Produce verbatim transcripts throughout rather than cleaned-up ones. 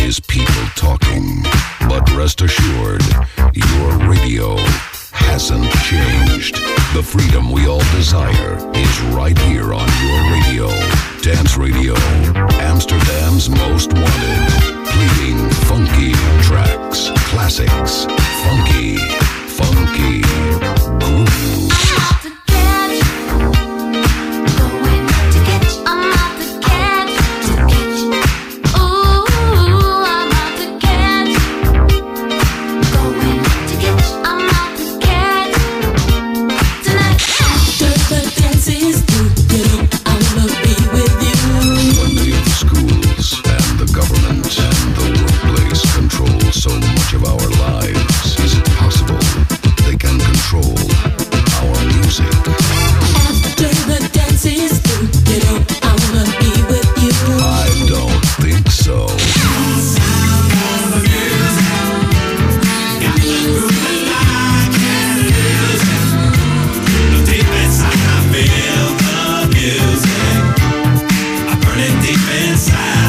is people talking. But rest assured, your radio hasn't changed. The freedom we all desire is right here on your radio. Dance Radio, Amsterdam's most wanted. Playing funky tracks, classics, funky, funky grooves. So much of our lives. Is it possible they can control our music? After the dance is through, you know I wanna be with you. I don't think so. Sound of the music. Got the groove I can use it. Deep inside I feel the music. I burn it deep inside.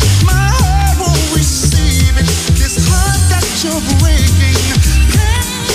Breaking pain.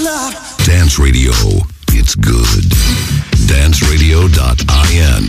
Dance Radio, it's good. dance radio dot I N.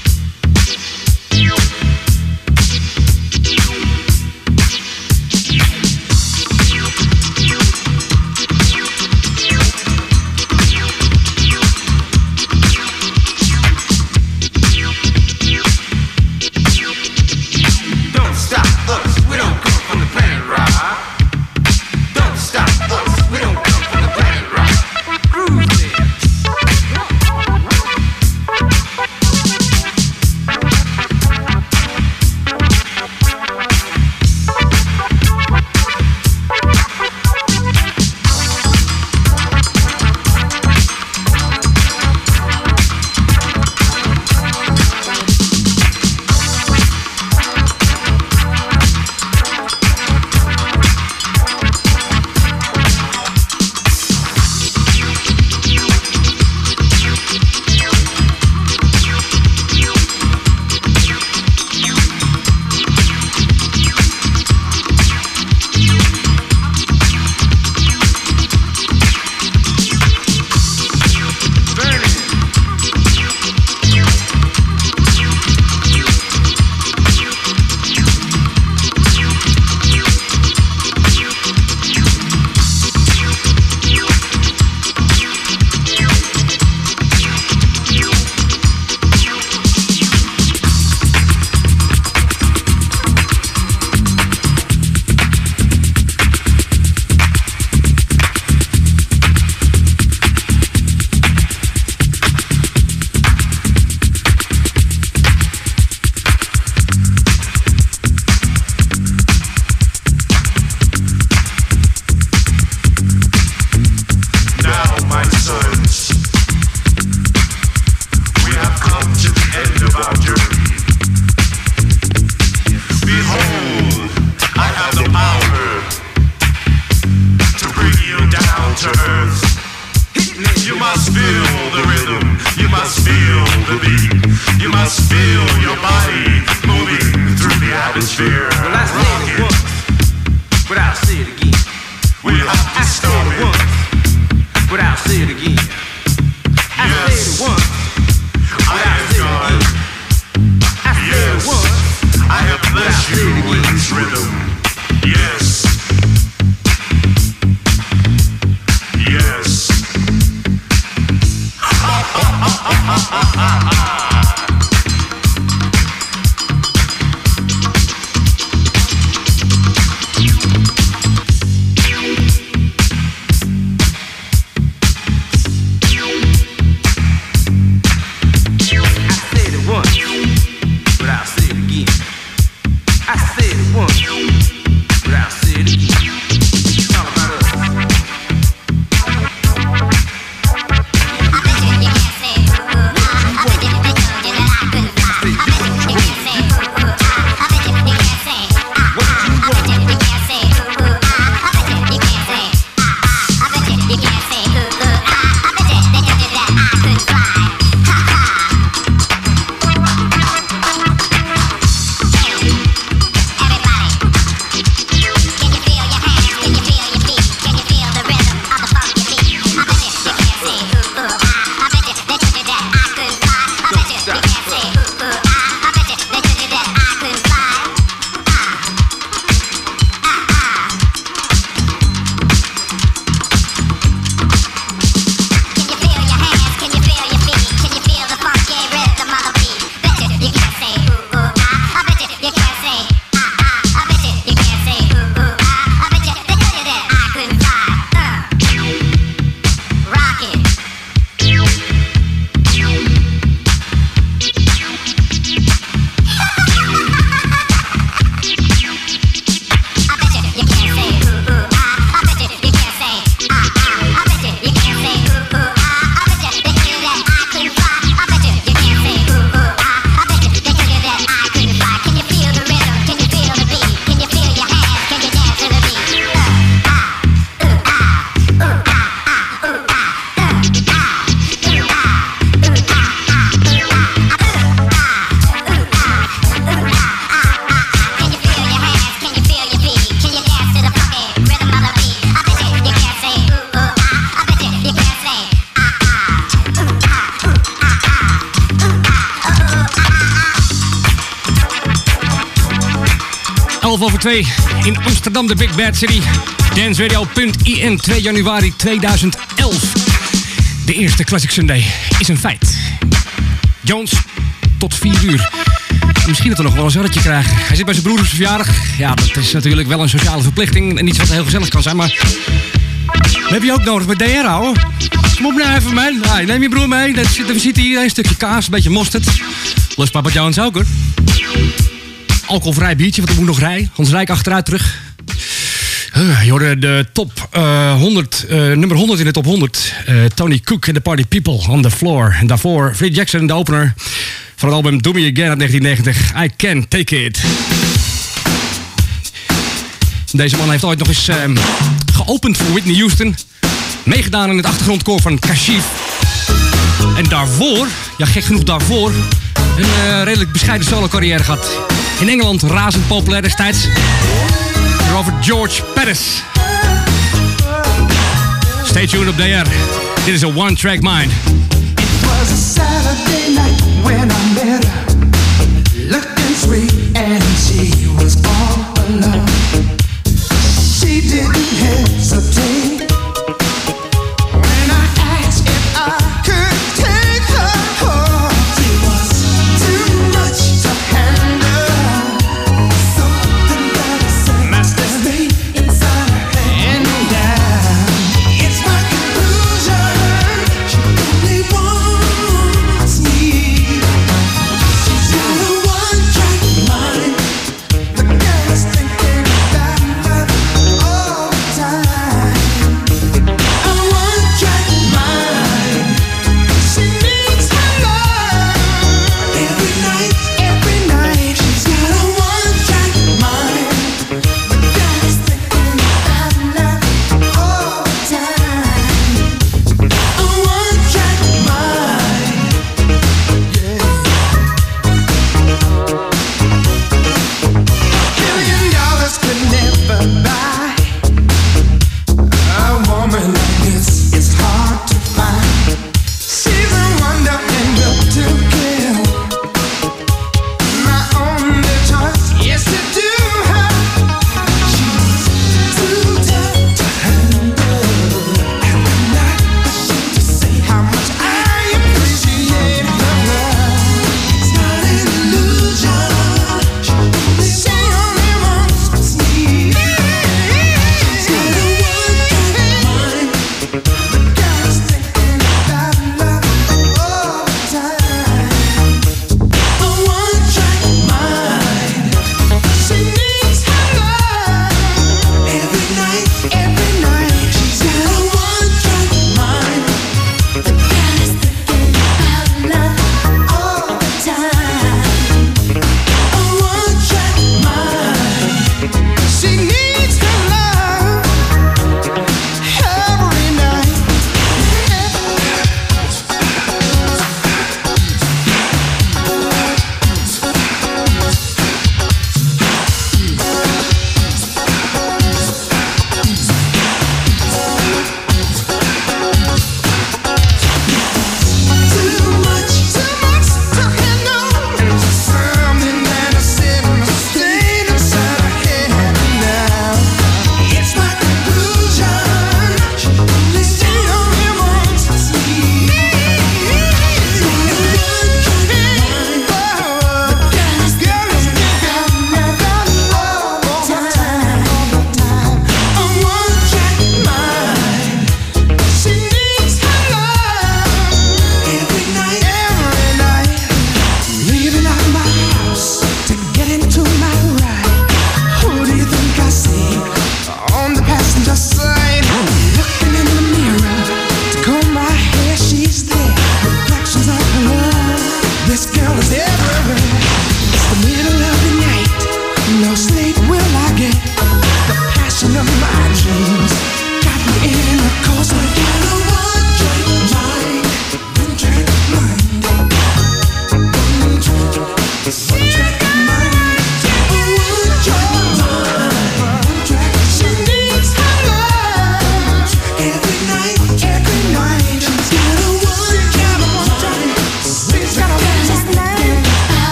over twee in Amsterdam, de Big Bad City. danceradio punt i n, twee januari tweeduizend elf. De eerste Classic Sunday is een feit. Jones, tot vier uur. Misschien dat we nog wel een zonnetje krijgen. Hij zit bij zijn broer op zijn verjaardag. Ja, dat is natuurlijk wel een sociale verplichting. En iets wat heel gezellig kan zijn, maar... Dat heb je ook nodig met D R, ouwe. Kom op nou even, man. Hey, neem je broer mee. Dat zit, we zitten hier een stukje kaas, een beetje mosterd. Lust Papa Jones ook, hoor. Alcoholvrij biertje, want dan moet nog rijden. Hans Rijk achteruit terug. Uh, je hoorde de top uh, honderd, uh, nummer honderd in de top honderd. Uh, Tony Cook en The Party People on the Floor. En daarvoor Freddie Jackson, de opener van het album Do Me Again uit negentien negentig. I Can Take It. Deze man heeft ooit nog eens uh, geopend voor Whitney Houston. Meegedaan in het achtergrondkoor van Kashif. En daarvoor, ja gek genoeg daarvoor, een uh, redelijk bescheiden solo carrière gehad. In Engeland razend populair destijds. Robert George Pettis. Stay tuned op D R. Dit is een One Track Mind. It was a Saturday night when I met her. Looking sweet and she was all alone. She didn't hesitate when I asked if I could take her home. She was too much to handle. Something that I said master stayed inside her head and down. It's my conclusion. She only wants me. She's got a one track mind.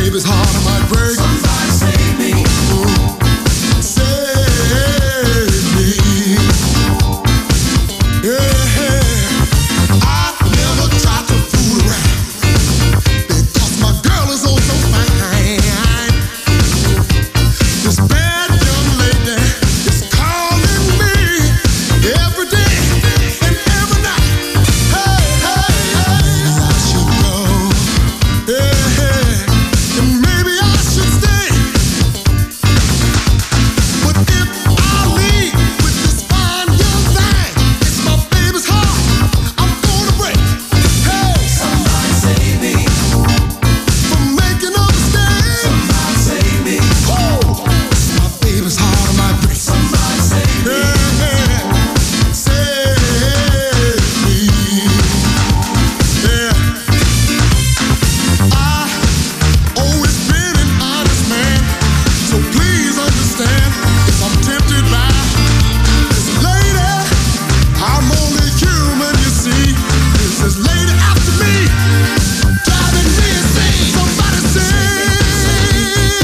baby's heart might break. Somebody save me. Mm. Save me. Yeah. I never tried to fool around because my girl is oh so fine. This bad young lady is calling me every day and every night. Hey, hey, hey, I should go. Yeah, and maybe I should stay. But if I leave with this fine young thing, it's my baby's heart I'm gonna break. Hey, somebody save me from making a mistake. Somebody save me. Oh, it's my baby's heart I might break. Somebody save me. Yeah, save me. Yeah. I always been an honest man, so please understand if I'm tempted by this lady. I'm only human, you see. This is lady after me, driving me insane. Somebody save me.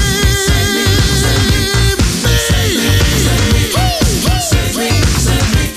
Save me. Save me.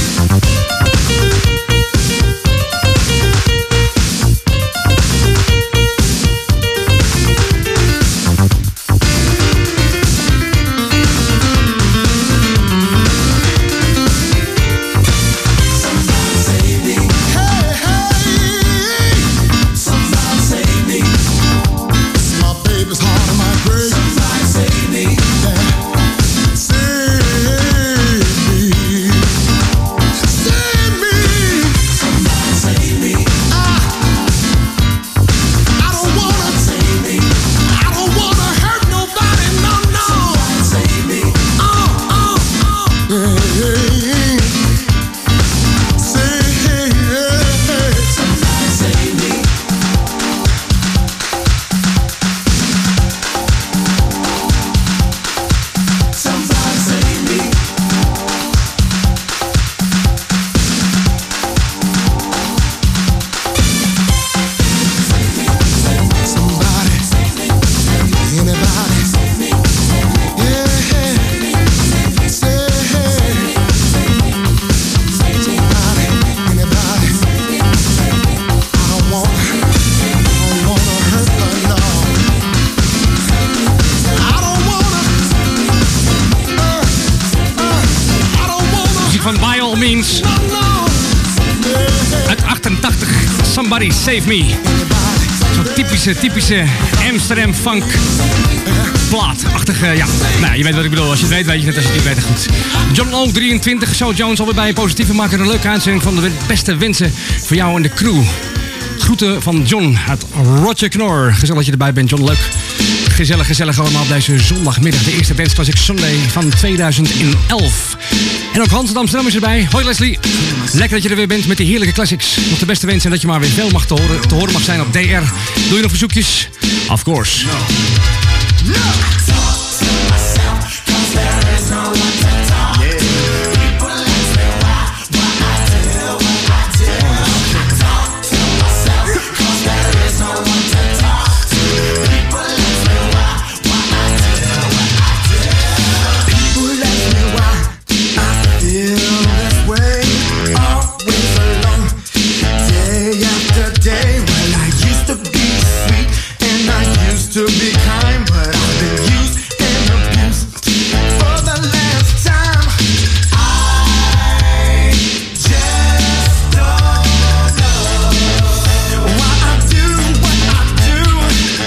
Somebody save me. Hey, hey. Somebody save me. It's my baby's heart I might break. Somebody save me. Yeah. Save me. Save me. Somebody save me. I, I don't wanna save me. I don't wanna hurt nobody. No, no. Somebody save me. Oh, oh, oh. Hey, save, somebody save me. Somebody save me. Somebody, anybody, yeah, say, somebody, anybody. I don't wanna, I don't wanna hurt her, no. I don't wanna, uh, uh, I don't wanna, Muziek van By All Means no, no. Yeah, uit achtentachtig. Somebody Save Me. anybody. Zo'n typische, typische Amsterdam funk plaatachtige, ja. Nou, je weet wat ik bedoel. Als je het weet, weet je het. Als je het niet weet, goed. John Long, drieëntwintig. Zo Jones alweer bij je positieve maken. Een leuke uitzending van de beste wensen voor jou en de crew. Groeten van John uit Roger Knor. Gezellig dat je erbij bent, John. Leuk. Gezellig, gezellig allemaal op deze zondagmiddag. De eerste Dance Classic Sunday van tweeduizend elf. En ook Hans uit Amsterdam is erbij. Hoi Leslie. Lekker dat je er weer bent met die heerlijke classics. Nog de beste wensen en dat je maar weer veel mag te horen, te horen mag zijn op D R. Doe je nog verzoekjes? Of course. To be kind, but I've been used and abused for the last time. I just don't know why I do what I do.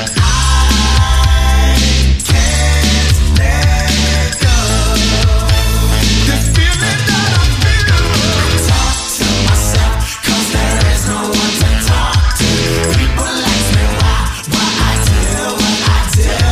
I can't let go. This feeling that I feel. I talk to myself, 'cause there is no one to talk to. People ask me why, why I do what I do.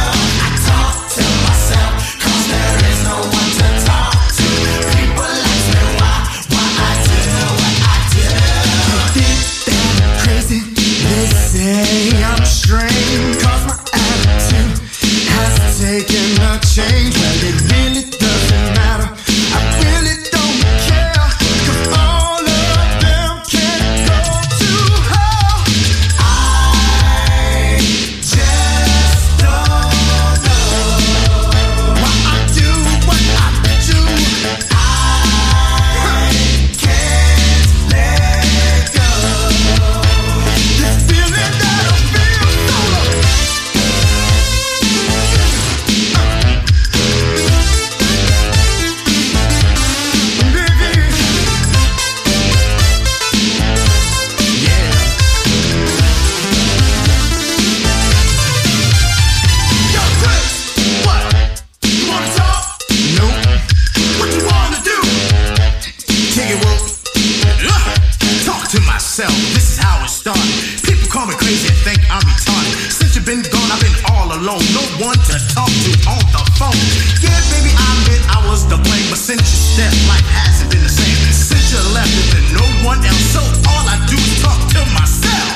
one to talk to on the phone. Yeah, baby, I admit I was to blame, but since you stepped, life hasn't been the same. Since you left, there's been no one else, so all I do is talk to myself.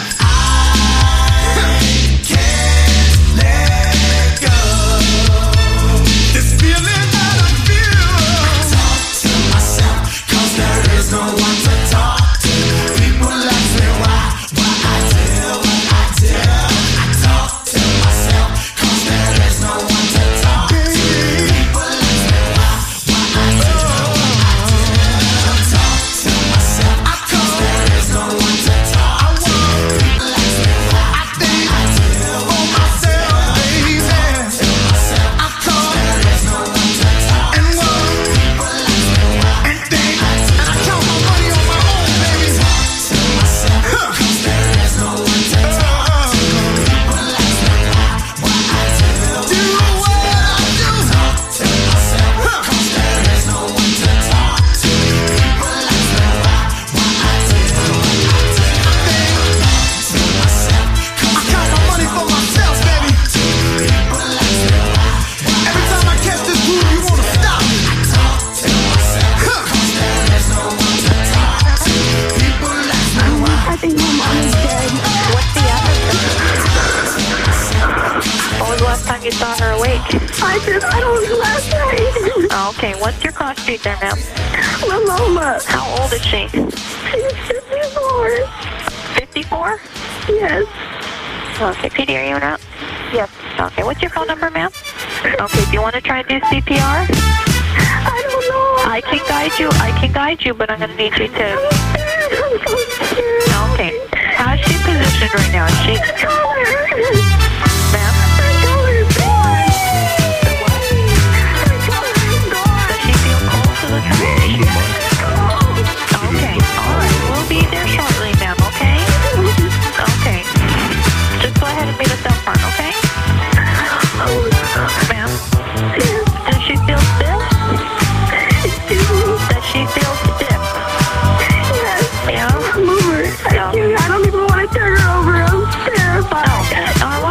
I can't let go. This feeling that I feel. I talk to myself, cause there is no one to talk to. People ask me why, why I do what I do. I talk to myself, cause there is no one to talk to. People ask me why, why I do what I do. I talk to myself, cause there is no one to talk to. People ask me why, I think I do for myself, baby. To myself, cause there is no one to talk to. And what? People ask me why, and think, and I count my money on my own, baby. To myself, cause there is no one to talk to. People ask me why, why I do do what I do. Talk to myself, cause there is no one to talk to. People ask me why, why I do what I do. To myself, cause I count my money for myself, baby. People ask me why, why every time I catch this groove, you wanna stop me. I talk to myself, cause there is no one to talk to. People ask me why. I think my mom is dead. What's the address? When was the last time you saw her awake? I did. I don't know last night. Oh, okay. What's your cross street there, ma'am? My mama. How old is she? She's fifty-four. fifty-four? Yes. Okay. P D, are you in route? Yes. Okay. What's your phone number, ma'am? Okay. Do you want to try and do C P R? I don't know. I can guide you. I can guide you, but I'm going to need you to. I'm so scared. Okay. How's she positioned right now? Is she? Ma'am? Her color's gone. The what? Her color's gone. Does she feel cold to the touch? Okay. All right. We'll be there shortly, ma'am. Okay? Okay. Just go ahead and meet us up front, okay? Ma'am? Does she feel stiff? Does she feel stiff? Yes. Yeah? Move her. I, I don't even want to turn her over. I'm terrified. No. Uh, why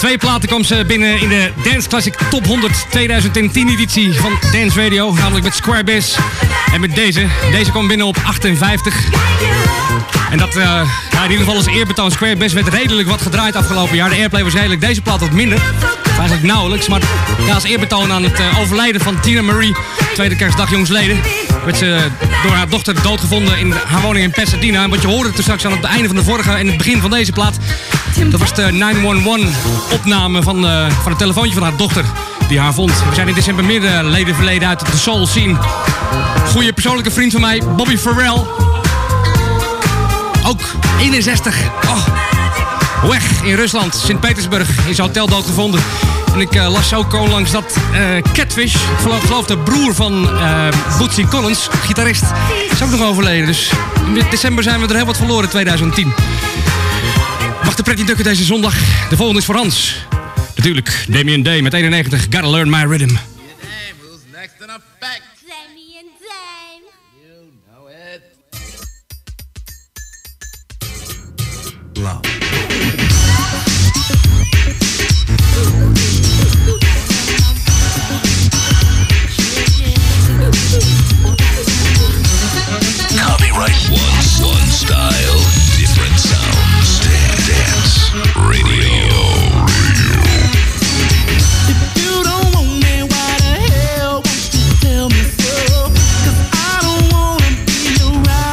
twee platen kwam ze binnen in de Dance Classic Top honderd twintig tien editie van Dance Radio. Namelijk met Square Bass en met deze. Deze kwam binnen op achtenvijftig. En dat, uh, ja, in ieder geval als eerbetoon. Square Bass werd redelijk wat gedraaid afgelopen jaar. De airplay was redelijk deze plaat wat minder. Eigenlijk nauwelijks. Maar ja, als eerbetoon aan het uh, overlijden van Tina Marie, tweede kerstdag jongsleden, werd ze door haar dochter doodgevonden in haar woning in Pasadena. En wat je hoorde toen straks aan het einde van de vorige en het begin van deze plaat, dat was de negen een een opname van, uh, van het telefoontje van haar dochter die haar vond. We zijn in december meer leden verleden uit de soul scene. Goeie persoonlijke vriend van mij, Bobby Farrell. Ook eenenzestig. Oh. Weg in Rusland, Sint-Petersburg, in zijn hotel doodgevonden. En ik uh, las ook onlangs dat uh, Catfish, ik geloof, geloof de broer van uh, Bootsy Collins, gitarist, is ook nog overleden. Dus in december zijn we er heel wat verloren, twintig tien. Wacht de Pretty Ducker deze zondag. De volgende is voor Hans. Natuurlijk, Damien Day met eenennegentig, Gotta Learn My Rhythm. Who's next in effect? Damien Dame. You know it. Love. Copyright one, one style, different sounds. Dance Radio. If you don't want me, why the hell won't you tell me so? 'Cause I don't wanna be around.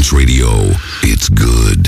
Dance Radio. It's good.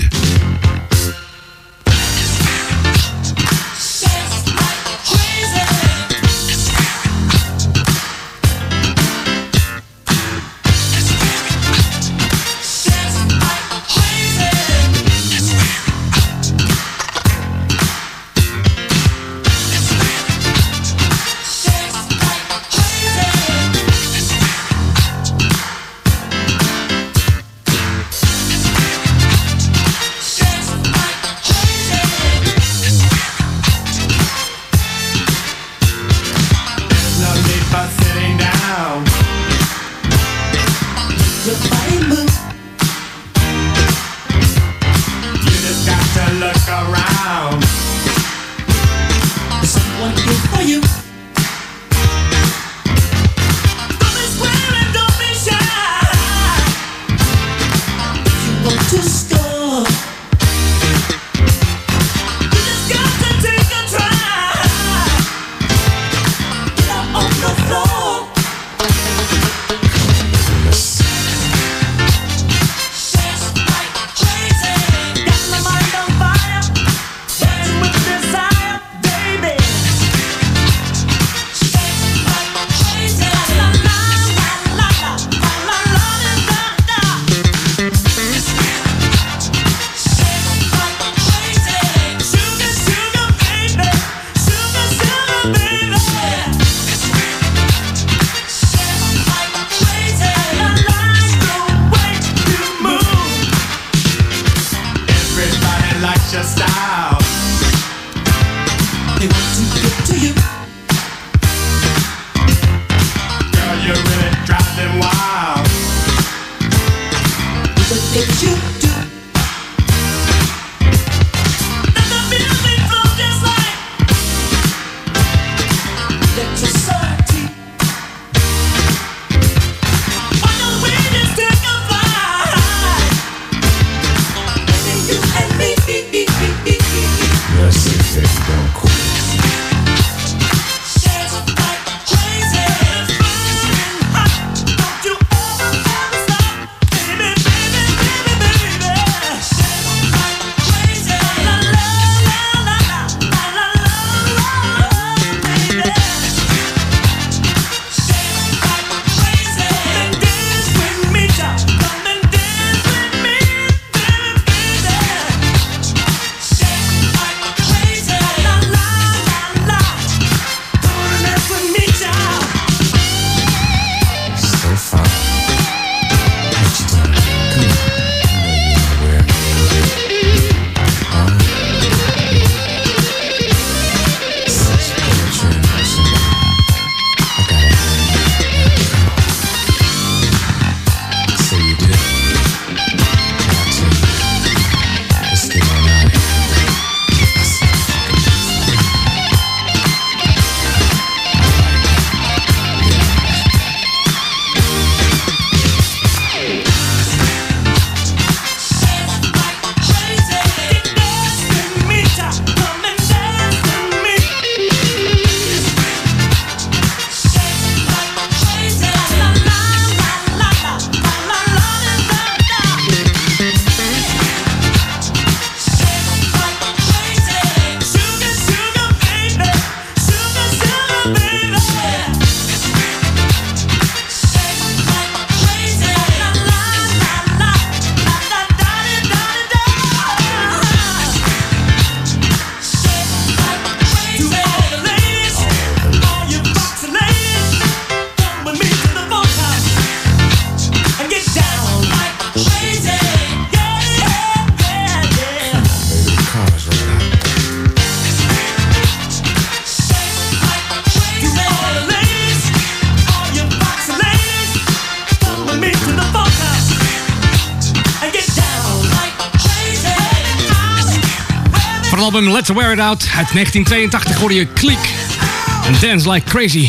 album Let's Wear It Out uit negentien tweeëntachtig hoorde je Click en Dance Like Crazy.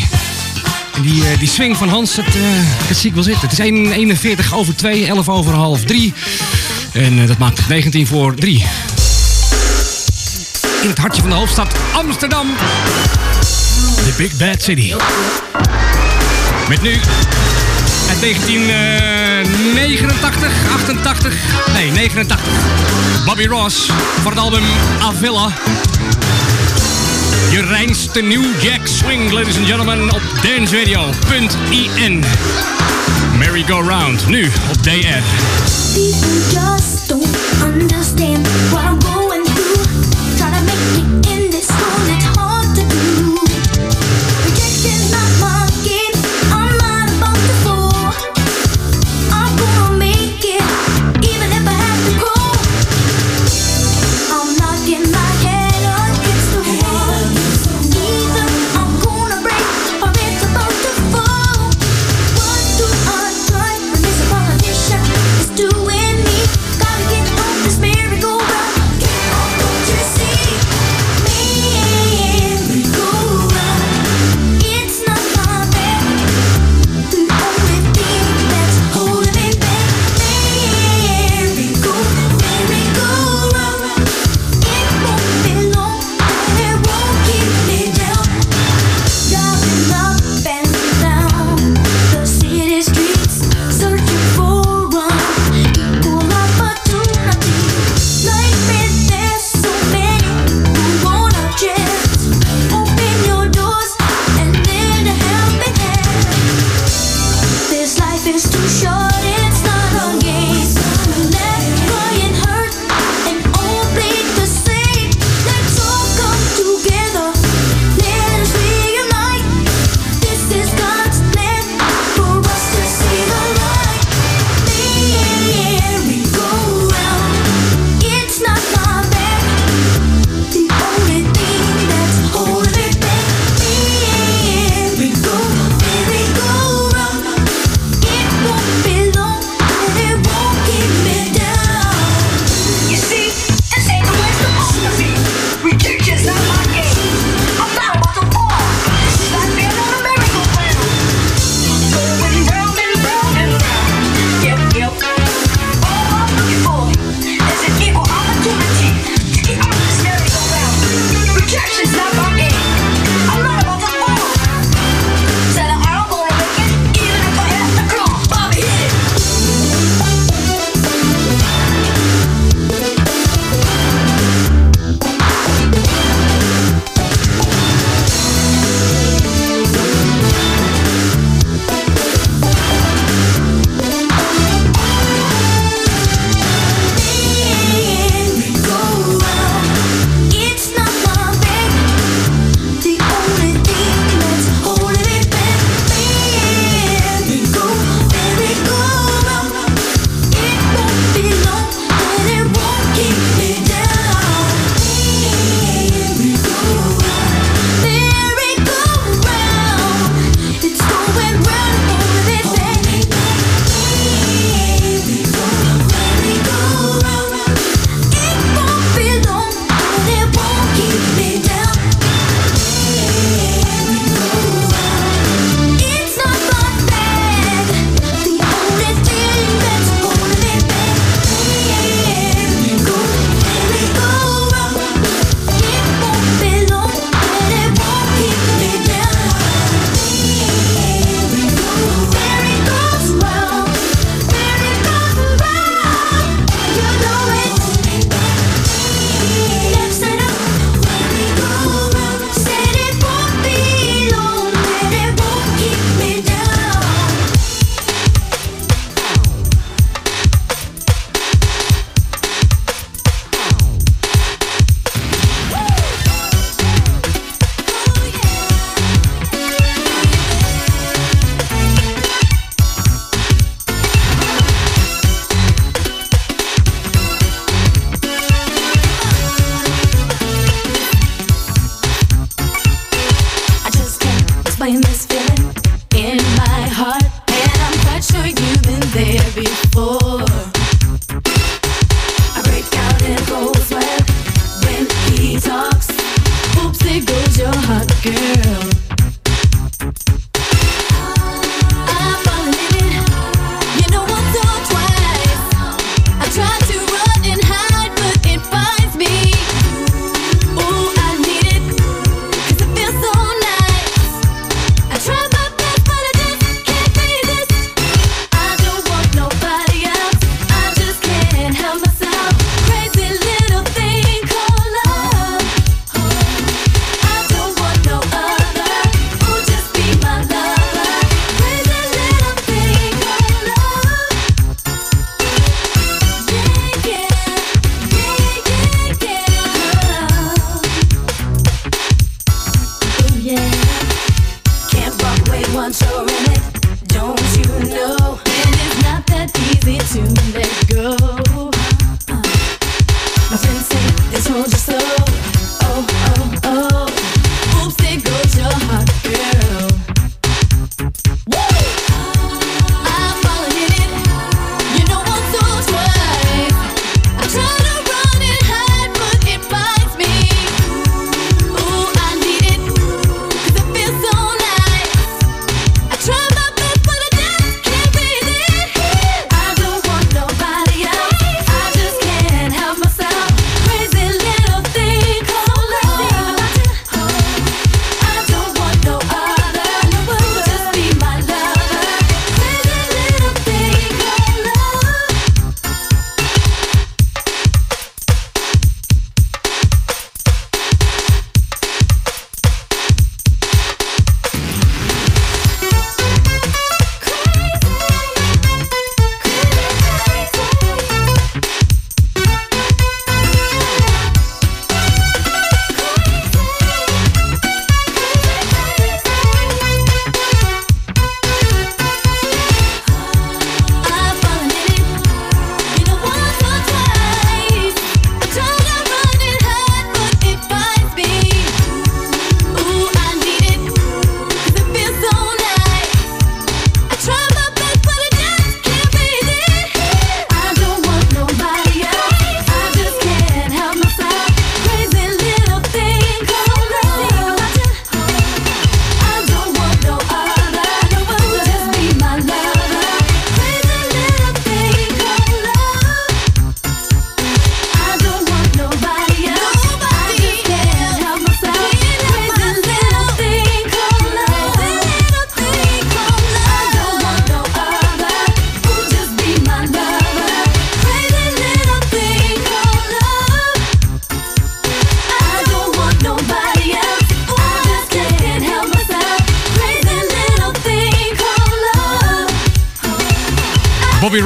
En die, uh, die swing van Hans, dat, uh, dat zie ik wel zitten. Het is één eenenveertig over twee, elf over half drie. En uh, dat maakt het negentien voor drie. In het hartje van de hoofdstad Amsterdam. The Big Bad City. Met nu uit negentien negenentachtig achtentachtig, nee negenentachtig. Bobby Ross voor het album Avila. Je reinste New Jack Swing, ladies and gentlemen, op dance radio punt i n. Merry Go Round, nu op D R. People just don't understand what I'm going through. Try to make it in this world, it's hard to do. Rejection's not my game, I'm not about to fall. I'm gonna make it, even if I have to crawl. I'm knocking my head against the wall. Either I'm gonna break or it's about to fall. What do I try when this politician is doing me? Got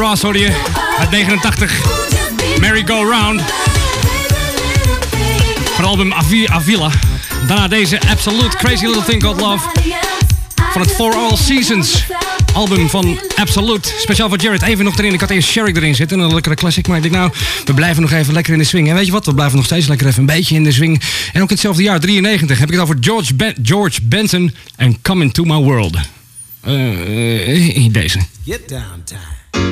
Ross hoorde je uit negenentachtig. Merry Go Round. Van het album Avi- Avila. Daarna deze Absolute Crazy Little Thing Called Love. Van het For All Seasons album van Absolute. Speciaal voor Jared. Even nog erin. Ik had eerst Sherrick erin zitten. Een lekkere classic. Maar ik denk nou, we blijven nog even lekker in de swing. En weet je wat? We blijven nog steeds lekker even een beetje in de swing. En ook in hetzelfde jaar, drieënnegentig, heb ik het over George, ben- George Benson en Come Into My World. Uh, uh, deze. Get down time.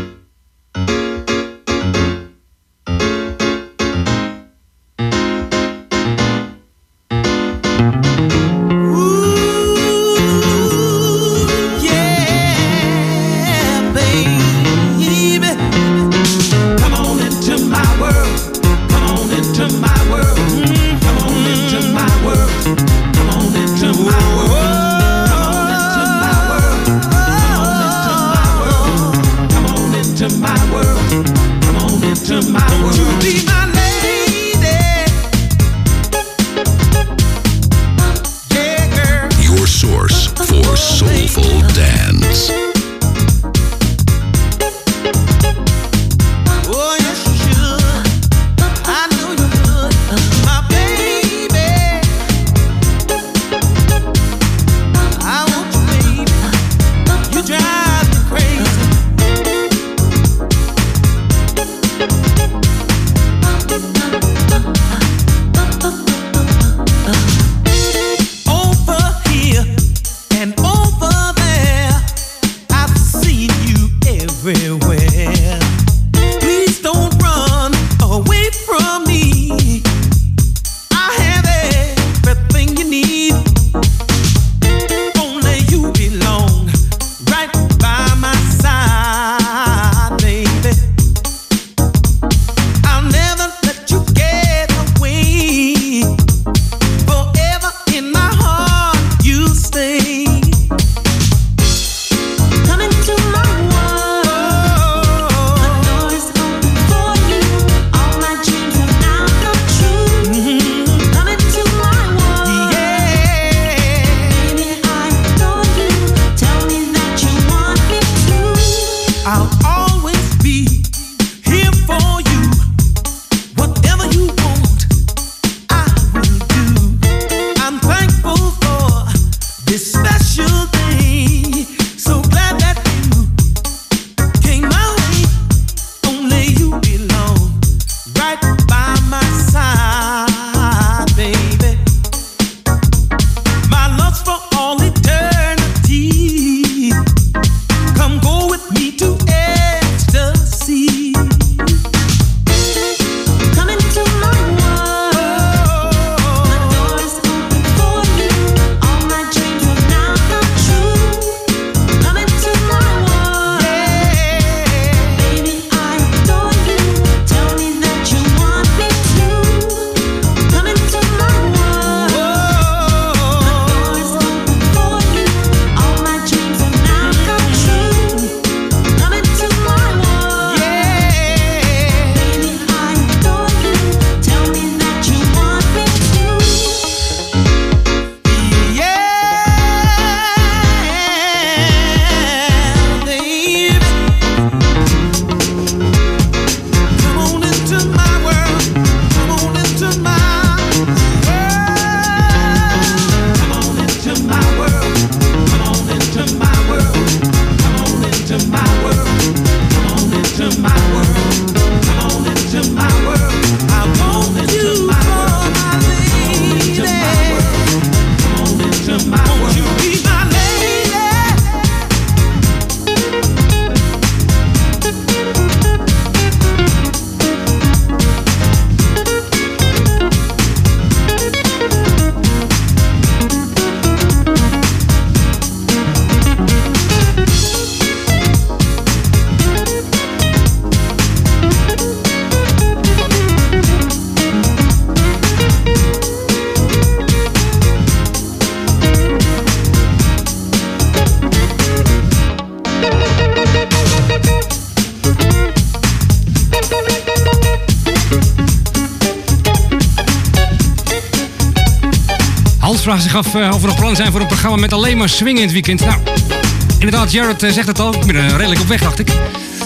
Hans vraagt zich af uh, of er nog plannen zijn voor een programma met alleen maar swing in het weekend. Nou, inderdaad, Jared uh, zegt het al. Ik ben er redelijk op weg, dacht ik.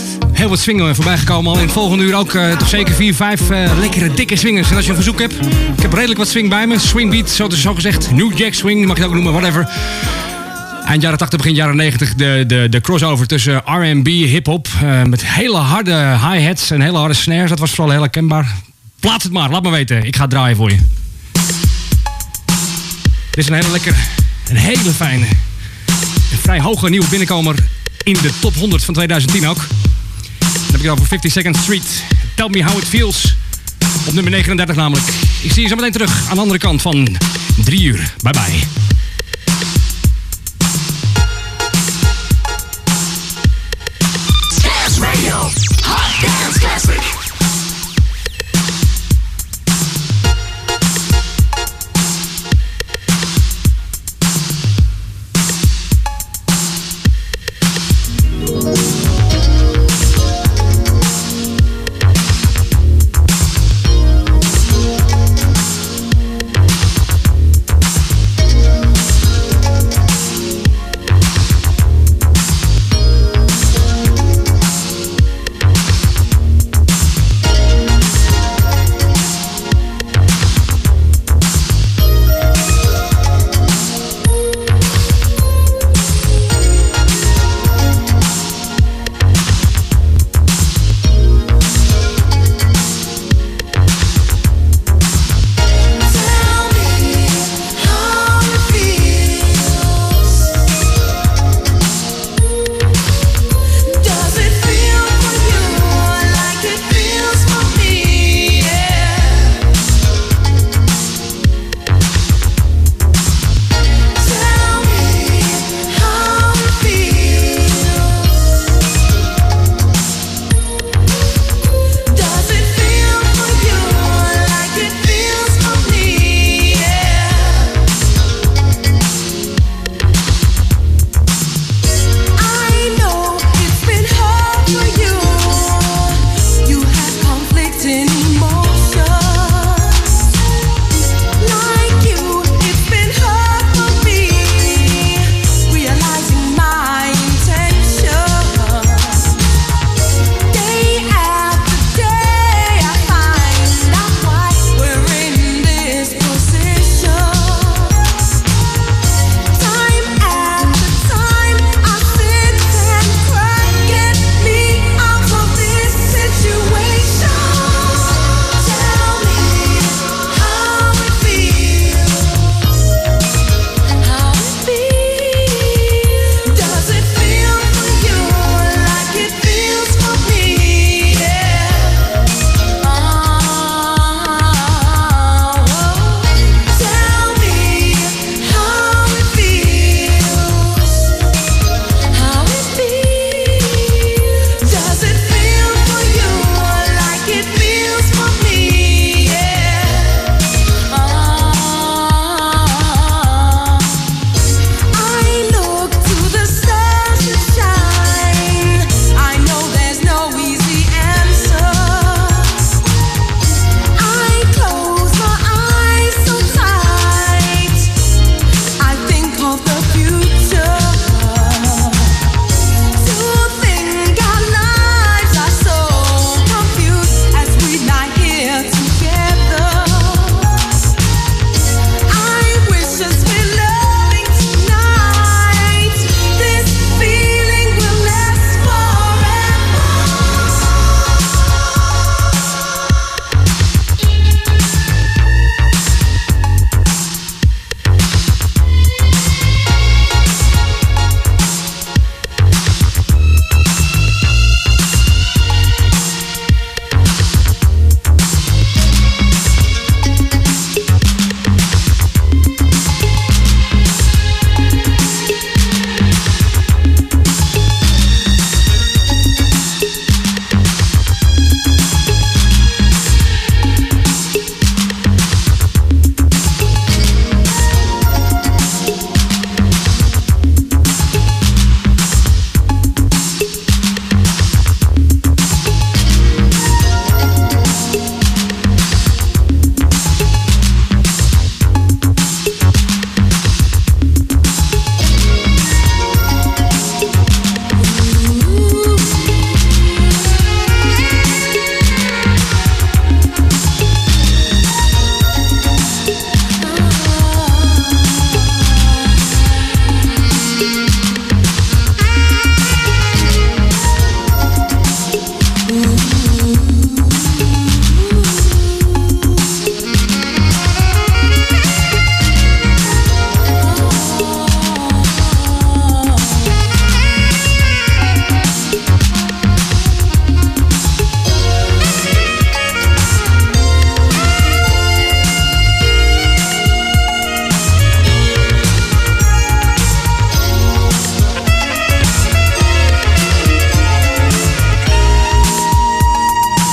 heel wat swingen voorbij gekomen. Al in het volgende uur ook uh, toch zeker vier, vijf uh, lekkere dikke swingers. En als je een verzoek hebt, ik heb redelijk wat swing bij me. Swing beat, zo, zo gezegd. New Jack Swing, mag je het ook noemen, whatever. Eind jaren tachtig, begin jaren negentig, de, de, de crossover tussen R en B, hip-hop. Uh, met hele harde hi-hats en hele harde snares. Dat was vooral heel herkenbaar. Plaats het maar, laat me weten. Ik ga het draaien voor je. Dit is een hele lekkere, een hele fijne, een vrij hoge nieuwe binnenkomer in de top honderd van twintig tien ook. Dan heb ik het over fifty-second Street. Tell Me How It Feels. Op nummer negenendertig namelijk. Ik zie je zo meteen terug aan de andere kant van drie uur. Bye bye.